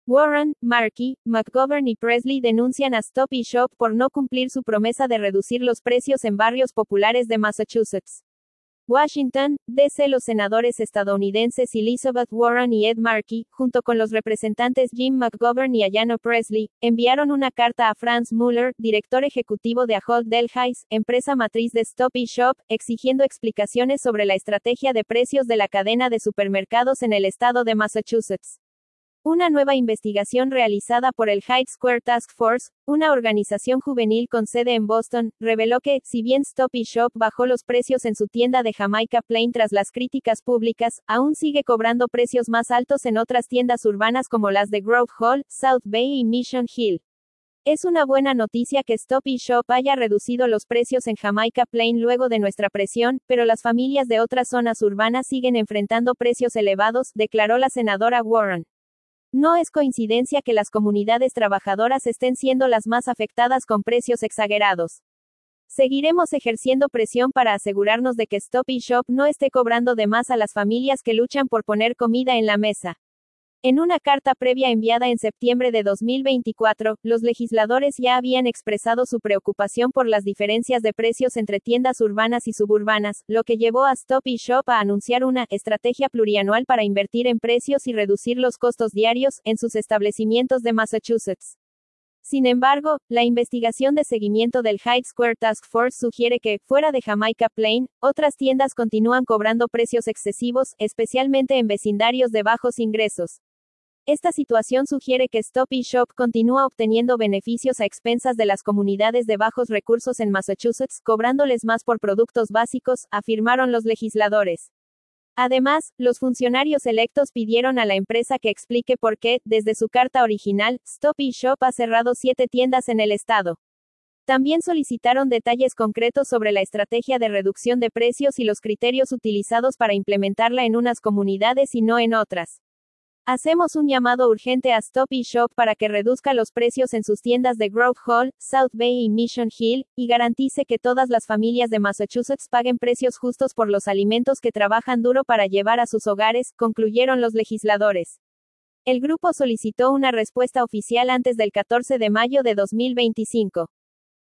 Warren, Markey, McGovern y Presley denuncian a Stop & Shop por no cumplir su promesa de reducir los precios en barrios populares de Massachusetts. Washington, D.C. Los senadores estadounidenses Elizabeth Warren y Ed Markey, junto con los representantes Jim McGovern y Ayanna Presley, enviaron una carta a Franz Mueller, director ejecutivo de Ahold Delhaize, empresa matriz de Stop & Shop, exigiendo explicaciones sobre la estrategia de precios de la cadena de supermercados en el estado de Massachusetts. Una nueva investigación realizada por el Hyde Square Task Force, una organización juvenil con sede en Boston, reveló que, si bien Stop & Shop bajó los precios en su tienda de Jamaica Plain tras las críticas públicas, aún sigue cobrando precios más altos en otras tiendas urbanas como las de Grove Hall, South Bay y Mission Hill. Es una buena noticia que Stop & Shop haya reducido los precios en Jamaica Plain luego de nuestra presión, pero las familias de otras zonas urbanas siguen enfrentando precios elevados, declaró la senadora Warren. No es coincidencia que las comunidades trabajadoras estén siendo las más afectadas con precios exagerados. Seguiremos ejerciendo presión para asegurarnos de que Stop & Shop no esté cobrando de más a las familias que luchan por poner comida en la mesa. En una carta previa enviada en septiembre de 2024, los legisladores ya habían expresado su preocupación por las diferencias de precios entre tiendas urbanas y suburbanas, lo que llevó a Stop & Shop a anunciar una estrategia plurianual para invertir en precios y reducir los costos diarios en sus establecimientos de Massachusetts. Sin embargo, la investigación de seguimiento del Hyde Square Task Force sugiere que, fuera de Jamaica Plain, otras tiendas continúan cobrando precios excesivos, especialmente en vecindarios de bajos ingresos. Esta situación sugiere que Stop & Shop continúa obteniendo beneficios a expensas de las comunidades de bajos recursos en Massachusetts, cobrándoles más por productos básicos, afirmaron los legisladores. Además, los funcionarios electos pidieron a la empresa que explique por qué, desde su carta original, Stop & Shop ha cerrado 7 tiendas en el estado. También solicitaron detalles concretos sobre la estrategia de reducción de precios y los criterios utilizados para implementarla en unas comunidades y no en otras. Hacemos un llamado urgente a Stop & Shop para que reduzca los precios en sus tiendas de Grove Hall, South Bay y Mission Hill, y garantice que todas las familias de Massachusetts paguen precios justos por los alimentos que trabajan duro para llevar a sus hogares, concluyeron los legisladores. El grupo solicitó una respuesta oficial antes del 14 de mayo de 2025.